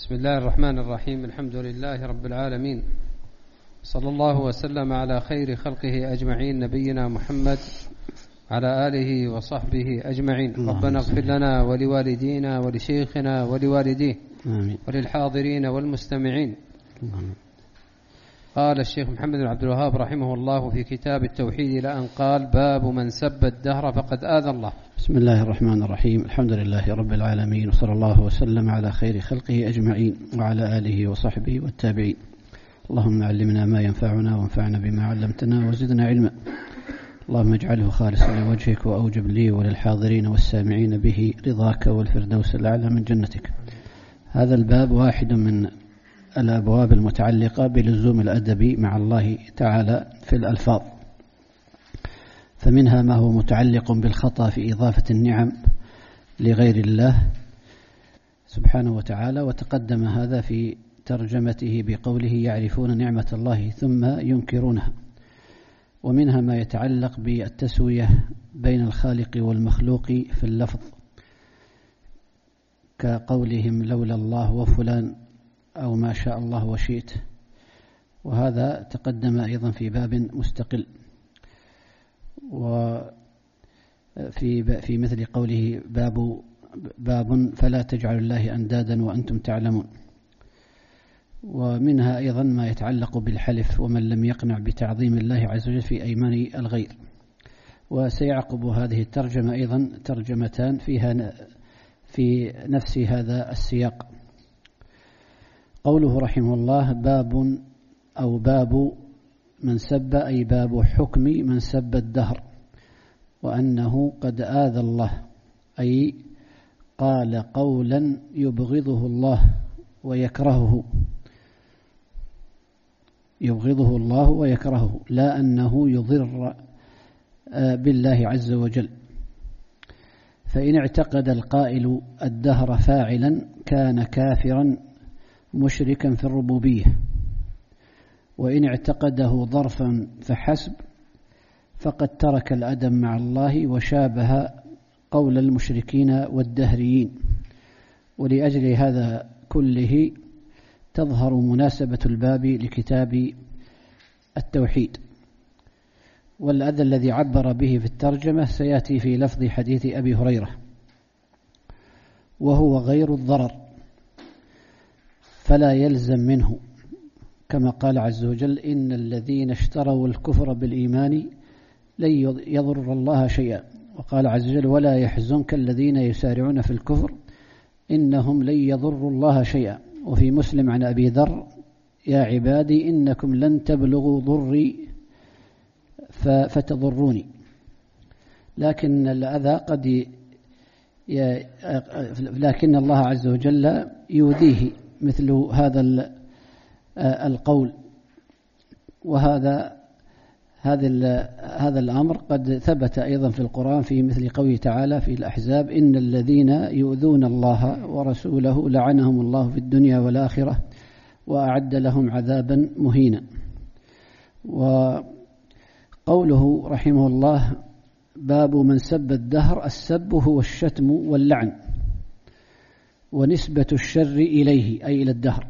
بسم الله الرحمن الرحيم. الحمد لله رب العالمين، صلى الله وسلم على خير خلقه أجمعين، نبينا محمد على آله وصحبه أجمعين. ربنا اغفر لنا ولوالدينا ولشيخنا ولوالديه وللحاضرين والمستمعين. قال الشيخ محمد بن عبد الوهاب رحمه الله في كتاب التوحيد لأن قال: باب من سب الدهر فقد آذى الله. بسم الله الرحمن الرحيم. الحمد لله رب العالمين، وصلى الله وسلم على خير خلقه أجمعين وعلى آله وصحبه والتابعين. اللهم علمنا ما ينفعنا وانفعنا بما علمتنا وزدنا علما. اللهم اجعله خالصا لوجهك وأوجب لي وللحاضرين والسامعين به رضاك والفردوس الأعلى من جنتك. هذا الباب واحد من الأبواب المتعلقة بلزوم الأدب مع الله تعالى في الألفاظ، فمنها ما هو متعلق بالخطأ في إضافة النعم لغير الله سبحانه وتعالى، وتقدم هذا في ترجمته بقوله: يعرفون نعمة الله ثم ينكرونها. ومنها ما يتعلق بالتسوية بين الخالق والمخلوق في اللفظ، كقولهم لولا الله وفلان أو ما شاء الله وشئت، وهذا تقدم أيضا في باب مستقل. وفي مثل قوله باب فلا تجعلوا الله أندادا وأنتم تعلمون. ومنها أيضا ما يتعلق بالحلف، ومن لم يقنع بتعظيم الله عز وجل في أيمان الغير. وسيعقب هذه الترجمة أيضا ترجمتان فيها في نفس هذا السياق. قوله رحمه الله: باب أو باب من سب، أي باب حكم من سب الدهر، وأنه قد آذى الله، أي قال قولا يبغضه الله ويكرهه، يبغضه الله ويكرهه، لا أنه يضر بالله عز وجل. فإن اعتقد القائل الدهر فاعلا كان كافرا مشركا في الربوبية، وإن اعتقده ظرفا فحسب فقد ترك الأدب مع الله وشابه قول المشركين والدهريين. ولأجل هذا كله تظهر مناسبة الباب لكتاب التوحيد. والأذى الذي عبر به في الترجمة سيأتي في لفظ حديث أبي هريرة، وهو غير الضرر، فلا يلزم منه، كما قال عز وجل: إن الذين اشتروا الكفر بالإيمان لن يضر الله شيئا. وقال عز وجل: ولا يحزنك الذين يسارعون في الكفر إنهم لن يضروا الله شيئا. وفي مسلم عن أبي ذر: يا عبادي إنكم لن تبلغوا ضري فتضروني. لكن الأذى لكن الله عز وجل يؤذيه مثل هذا القول. وهذا الأمر قد ثبت أيضا في القرآن في مثل قوله تعالى في الأحزاب: إن الذين يؤذون الله ورسوله لعنهم الله في الدنيا والآخرة وأعد لهم عذابا مهينا. وقوله رحمه الله: باب من سب الدهر، السب هو الشتم واللعن، ونسبة الشر إليه أي إلى الدهر.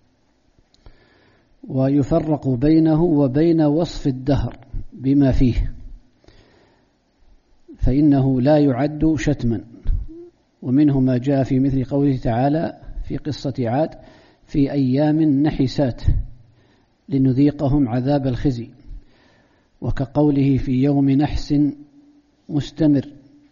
ويفرق بينه وبين وصف الدهر بما فيه، فإنه لا يعد شتما. ومنه ما جاء في مثل قوله تعالى في قصة عاد: في أيام نحسات لنذيقهم عذاب الخزي. وكقوله في يوم نحس مستمر.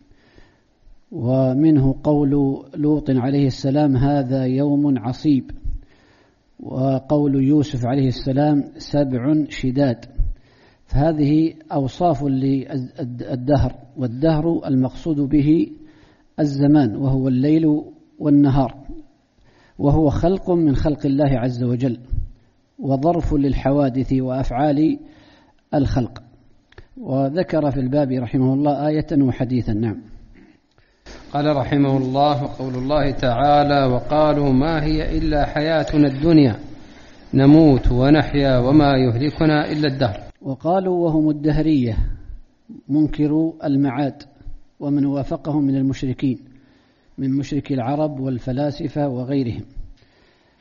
ومنه قول لوط عليه السلام: هذا يوم عصيب. وقول يوسف عليه السلام: 7 شداد. فهذه أوصاف للدهر، والدهر المقصود به الزمان، وهو الليل والنهار، وهو خلق من خلق الله عز وجل، وظرف للحوادث وأفعال الخلق. وذكر في الباب رحمه الله آية وحديثا. نعم. قال رحمه الله: وقول الله تعالى: وقالوا ما هي إلا حياتنا الدنيا نموت ونحيا وما يهلكنا إلا الدهر. وقالوا وهم الدهرية منكروا المعاد، ومن وافقهم من المشركين من مشركي العرب والفلاسفة وغيرهم.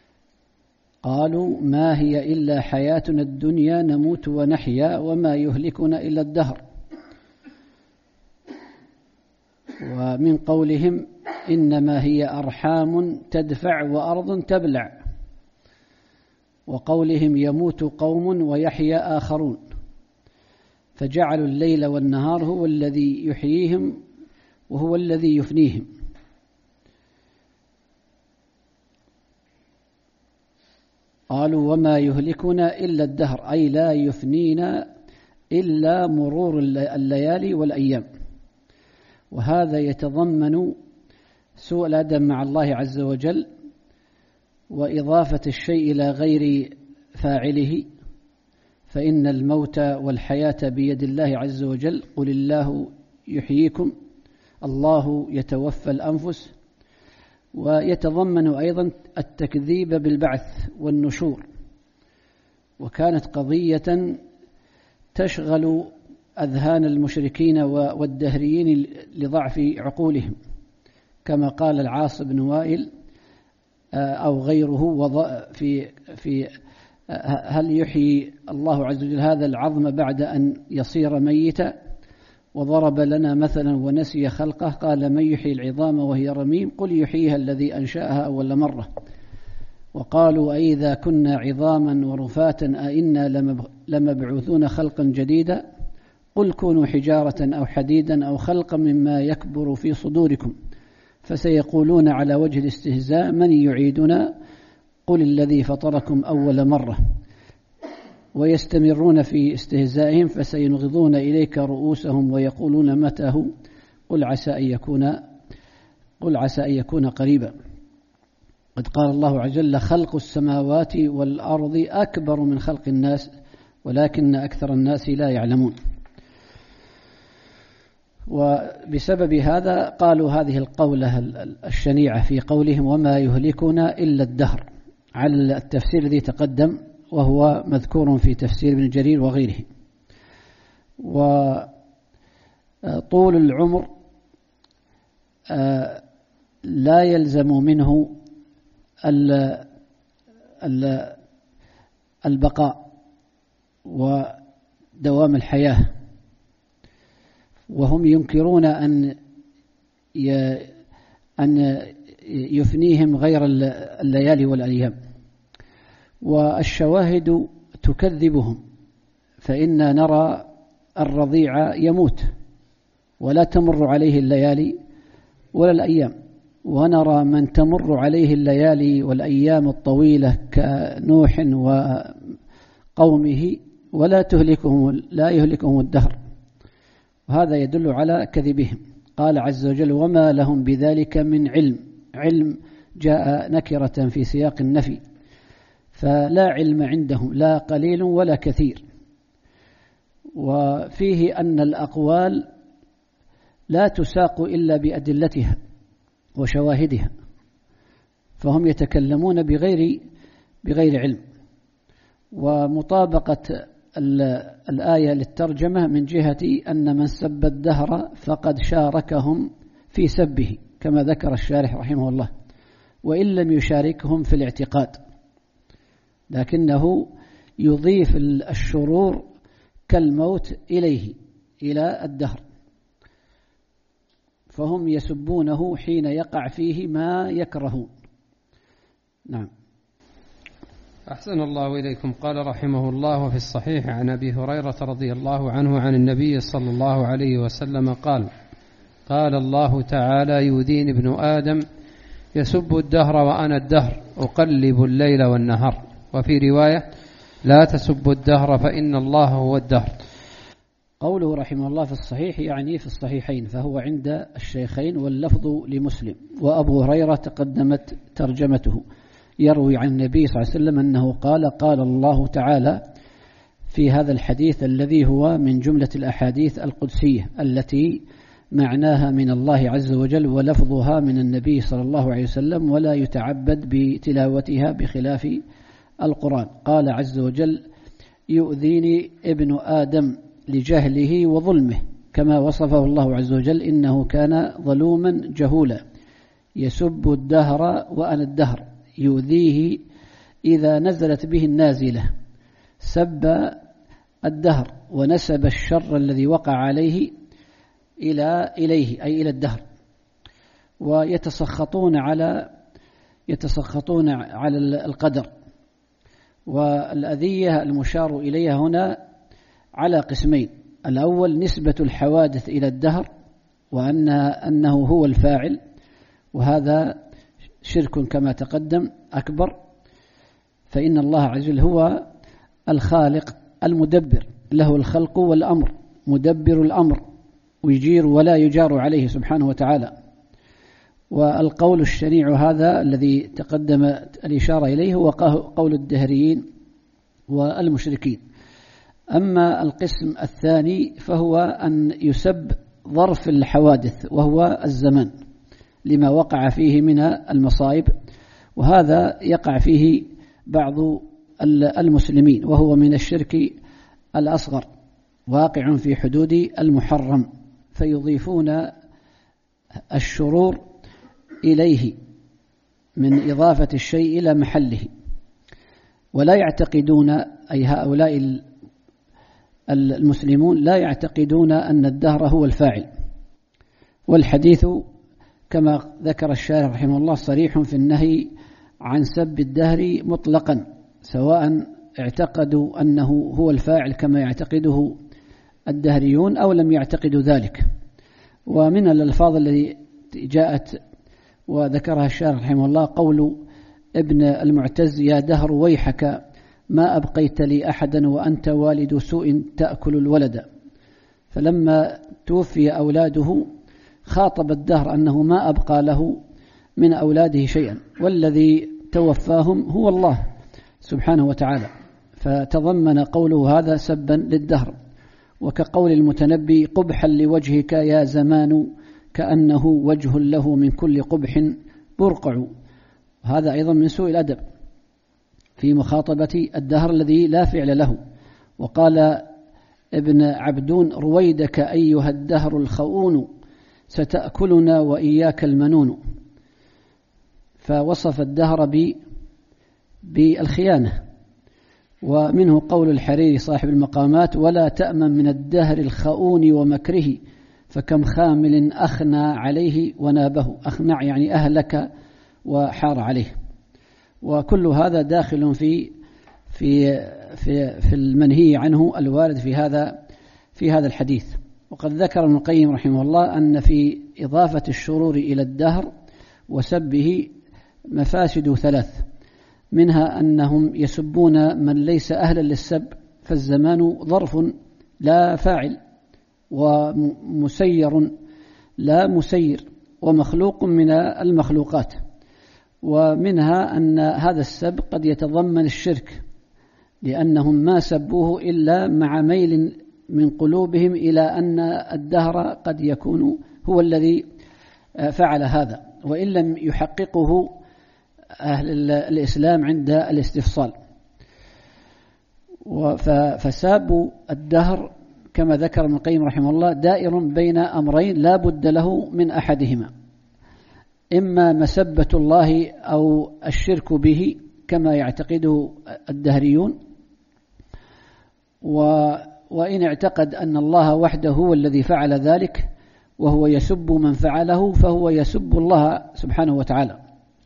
قالوا ما هي إلا حياتنا الدنيا نموت ونحيا وما يهلكنا إلا الدهر. ومن قولهم إنما هي أرحام تدفع وأرض تبلع، وقولهم يموت قوم ويحيا آخرون، فجعلوا الليل والنهار هو الذي يحييهم وهو الذي يفنيهم. قالوا وما يهلكنا إلا الدهر، أي لا يفنينا إلا مرور الليالي والأيام. وهذا يتضمن سوء الأدب مع الله عز وجل وإضافة الشيء إلى غير فاعله، فإن الموت والحياة بيد الله عز وجل، قل الله يحييكم الله يتوفى الأنفس. ويتضمن أيضا التكذيب بالبعث والنشور، وكانت قضية تشغل أذهان المشركين والدهريين لضعف عقولهم، كما قال العاص بن وائل أو غيره في هل يحيي الله عز وجل هذا العظم بعد أن يصير ميتا؟ وضرب لنا مثلا ونسي خلقه، قال من يحيي العظام وهي رميم؟ قل يحييها الذي أنشأها أول مرة. وقالوا أئذا كنا عظاما ورفاتا أئنا لمبعوثون خلقا جديدا؟ قل كونوا حجارة أو حديدا أو خلقا مما يكبر في صدوركم فسيقولون على وجه الاستهزاء من يعيدنا؟ قل الذي فطركم أول مرة. ويستمرون في استهزائهم فسينغضون إليك رؤوسهم ويقولون متى هو؟ قل عسى أن يكون قريبا. قد قال الله عز وجل خلق السماوات والأرض أكبر من خلق الناس ولكن أكثر الناس لا يعلمون. وبسبب هذا قالوا هذه القولة الشنيعة في قولهم وما يهلكنا إلا الدهر، على التفسير الذي تقدم وهو مذكور في تفسير ابن جرير وغيره. وطول العمر لا يلزم منه البقاء ودوام الحياة، وهم ينكرون أن يفنيهم غير الليالي والأيام. والشواهد تكذبهم، فإنا نرى الرضيع يموت ولا تمر عليه الليالي ولا الأيام، ونرى من تمر عليه الليالي والأيام الطويلة كنوح وقومه ولا يهلكهم الدهر، وهذا يدل على كذبهم. قال عز وجل وما لهم بذلك من علم جاء نكرة في سياق النفي، فلا علم عندهم لا قليل ولا كثير. وفيه أن الأقوال لا تساق إلا بأدلتها وشواهدها، فهم يتكلمون بغير علم. ومطابقة الآية للترجمة من جهة أن من سب الدهر فقد شاركهم في سبه، كما ذكر الشارح رحمه الله، وإن لم يشاركهم في الاعتقاد، لكنه يضيف الشرور كالموت إلى الدهر، فهم يسبونه حين يقع فيه ما يكرهون. نعم. أحسن الله إليكم. قال رحمه الله في الصحيح عن أبي هريرة رضي الله عنه عن النبي صلى الله عليه وسلم قال الله تعالى يؤذيني ابن آدم يسب الدهر وأنا الدهر أقلب الليل والنهار. وفي رواية لا تسب الدهر فإن الله هو الدهر. قوله رحمه الله في الصحيح يعني في الصحيحين، فهو عند الشيخين واللفظ لمسلم. وأبو هريرة تقدمت ترجمته، يروي عن النبي صلى الله عليه وسلم أنه قال الله تعالى في هذا الحديث الذي هو من جملة الأحاديث القدسية التي معناها من الله عز وجل ولفظها من النبي صلى الله عليه وسلم، ولا يتعبد بتلاوتها بخلاف القرآن. قال عز وجل يؤذيني ابن آدم لجهله وظلمه، كما وصفه الله عز وجل إنه كان ظلوما جهولا، يسب الدهر وأنا الدهر، يؤذيه إذا نزلت به النازلة سب الدهر ونسب الشر الذي وقع عليه إليه أي إلى الدهر، ويتسخطون على القدر. والأذية المشار إليها هنا على قسمين: الأول نسبة الحوادث إلى الدهر وأنه هو الفاعل، وهذا شرك كما تقدم أكبر، فإن الله عز وجل هو الخالق المدبر، له الخلق والأمر، مدبر الأمر، ويجير ولا يجار عليه سبحانه وتعالى. والقول الشنيع هذا الذي تقدم الإشارة إليه هو قول الدهريين والمشركين. أما القسم الثاني فهو أن يسب ظرف الحوادث وهو الزمان لما وقع فيه من المصائب، وهذا يقع فيه بعض المسلمين، وهو من الشرك الأصغر واقع في حدود المحرم، فيضيفون الشرور إليه من إضافة الشيء إلى محله، ولا يعتقدون، أي هؤلاء المسلمون لا يعتقدون أن الدهر هو الفاعل. والحديث كما ذكر الشارح رحمه الله صريح في النهي عن سب الدهر مطلقا، سواء اعتقدوا أنه هو الفاعل كما يعتقده الدهريون أو لم يعتقدوا ذلك. ومن الألفاظ التي جاءت وذكرها الشارح رحمه الله قول ابن المعتز: يا دهر ويحك ما أبقيت لي أحدا وأنت والد سوء تأكل الولد. فلما توفي أولاده خاطب الدهر أنه ما أبقى له من أولاده شيئا، والذي توفاهم هو الله سبحانه وتعالى، فتضمن قوله هذا سبا للدهر. وكقول المتنبي: قبحا لوجهك يا زمان كأنه وجه له من كل قبح برقع. هذا أيضا من سوء الأدب في مخاطبة الدهر الذي لا فعل له. وقال ابن عبدون: رويدك أيها الدهر الخؤون ستأكلنا وإياك المنون. فوصف الدهر بالخيانة. ومنه قول الحريري صاحب المقامات: ولا تأمن من الدهر الخؤون ومكره فكم خامل أخنى عليه ونابه. أخنع يعني أهلك وحار عليه. وكل هذا داخل في المنهي عنه الوارد في هذا الحديث. وقد ذكر ابن القيم رحمه الله أن في إضافة الشرور إلى الدهر وسبه مفاسد ثلاث، منها أنهم يسبون من ليس أهلا للسب، فالزمان ظرف لا فاعل، ومسير لا مسير، ومخلوق من المخلوقات. ومنها أن هذا السب قد يتضمن الشرك، لأنهم ما سبوه إلا مع ميل من قلوبهم إلى أن الدهر قد يكون هو الذي فعل هذا، وإن لم يحققه أهل الإسلام عند الاستفصال. فساب الدهر كما ذكر ابن القيم رحمه الله دائر بين أمرين لا بد له من أحدهما: إما مسبة الله أو الشرك به كما يعتقده الدهريون، وإن اعتقد أن الله وحده هو الذي فعل ذلك وهو يسب من فعله فهو يسب الله سبحانه وتعالى.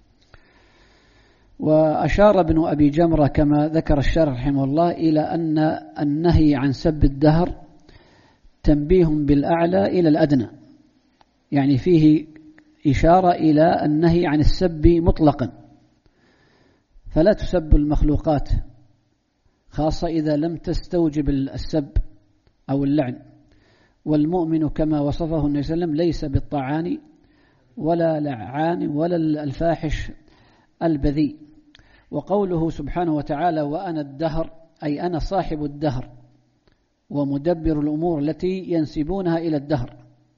وأشار ابن أبي جمرة كما ذكر الشارح رحمه الله إلى أن النهي عن سب الدهر تنبيه بالأعلى إلى الأدنى، يعني فيه إشارة إلى النهي عن السب مطلقا، فلا تسب المخلوقات خاصة إذا لم تستوجب السب أو اللعن. والمؤمن كما وصفه النبي صلى الله عليه وسلم ليس بالطعان ولا لعان ولا الفاحش البذيء. وقوله سبحانه وتعالى: وأنا الدهر، أي أنا صاحب الدهر ومدبر الأمور التي ينسبونها إلى الدهر.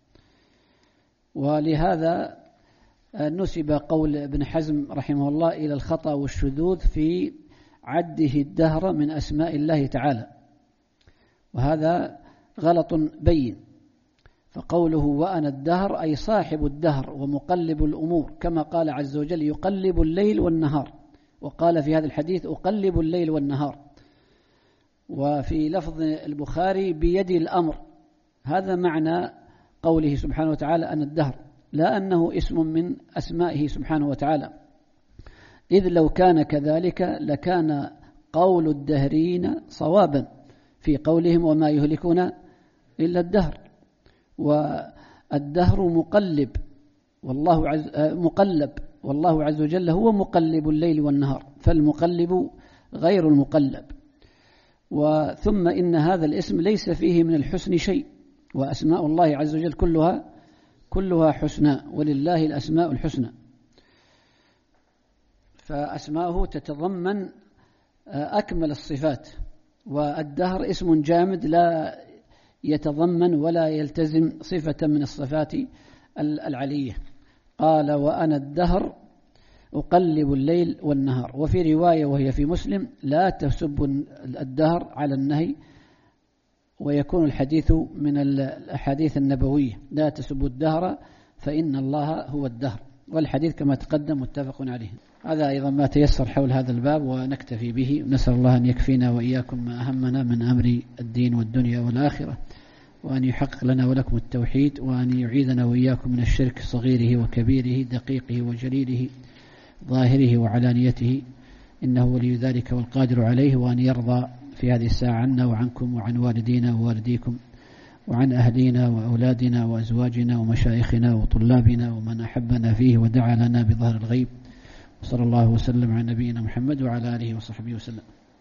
ولهذا نسب قول ابن حزم رحمه الله إلى الخطأ والشذوذ في عده الدهر من أسماء الله تعالى، وهذا غلط بين. فقوله وأنا الدهر أي صاحب الدهر ومقلب الأمور، كما قال عز وجل: يقلب الليل والنهار وقال في هذا الحديث أقلب الليل والنهار. وفي لفظ البخاري بيدي الأمر. هذا معنى قوله سبحانه وتعالى أن الدهر، لا أنه اسم من أسمائه سبحانه وتعالى، إذ لو كان كذلك لكان قول الدهرين صوابا في قولهم وما يهلكنا إلا الدهر. والدهر مقلب والله عز وجل هو مقلب الليل والنهار، فالمقلب غير المقلب. وثم إن هذا الاسم ليس فيه من الحسن شيء، وأسماء الله عز وجل كلها حسنى، ولله الأسماء الحسنى. فأسماؤه تتضمن أكمل الصفات، والدهر اسم جامد لا يتضمن ولا يلتزم صفة من الصفات العلية. قال وأنا الدهر أقلب الليل والنهار. وفي رواية وهي في مسلم لا تسب الدهر على النهي، ويكون الحديث من الأحاديث النبوية لا تسب الدهر فإن الله هو الدهر، والحديث كما تقدم متفق عليه. هذا أيضا ما تيسر حول هذا الباب، ونكتفي به. نسأل الله أن يكفينا وإياكم ما أهمنا من أمر الدين والدنيا والآخرة، وأن يحقق لنا ولكم التوحيد، وأن يعيذنا وإياكم من الشرك صغيره وكبيره دقيقه وجليله ظاهره وعلانيته، إنه ولي ذلك والقادر عليه. وأن يرضى في هذه الساعة عنا وعنكم وعن والدينا ووالديكم وعن أهلينا وأولادنا وأزواجنا ومشايخنا وطلابنا ومن أحبنا فيه ودعا لنا بظهر الغيب. وصلى الله وسلم على نبينا محمد وعلى آله وصحبه وسلم.